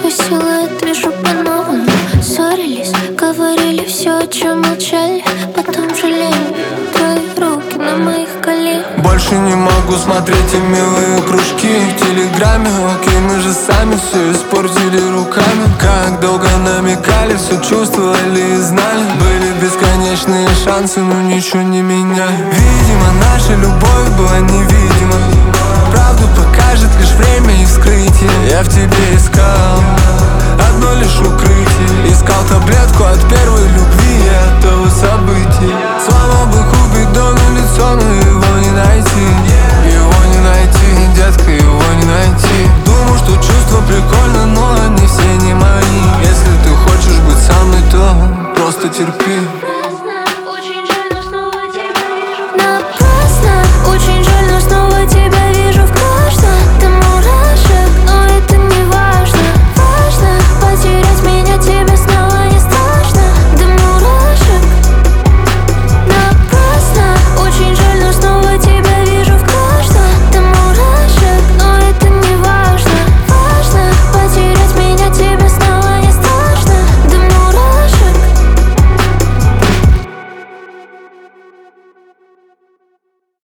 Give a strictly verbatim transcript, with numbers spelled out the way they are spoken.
твой силуэт вижу по-новому. Ссорились, говорили все, о чем молчали, потом жалею. Твои руки на моих коленях. Больше не могу смотреть и милые кружки в телеграме. Окей, мы же сами все испортили руками. Как долго намекали, все чувствовали и знали. Были бесконечные шансы, но ничего не меняли. Видимо, наша любовь была невидима. Правду покажет лишь время и вскрытие. Я в тебе искал одно лишь укрытие. Искал таблетку от первой любви и от того события. Слава бы Купидону лицо, но его не найти. Его не найти, детка, его не найти. Думаю, что чувства прикольно, но они все не мои. Если ты хочешь быть со мной, то просто терпи.